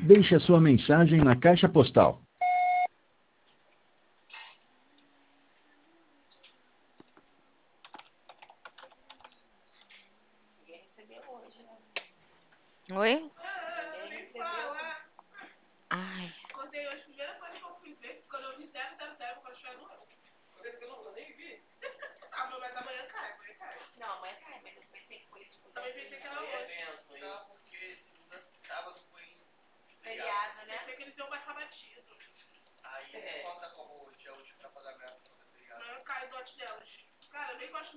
Deixe a sua mensagem na caixa postal. Oi? Ai. Acordei hoje, a primeira coisa que eu fui ver, quando eu vi 000, quando estiver no eu. Eu nem vi. Ah, mas amanhã cai. Não, amanhã cai, mas eu pensei que foi tipo. Também pensei que era hoje. Não, porque segunda, sábado foi feriado, né? Pensei que eles iam baixar batido. Aí conta como dia útil pra pagamento. Amanhã cai o dote delas. Cara, eu nem gosto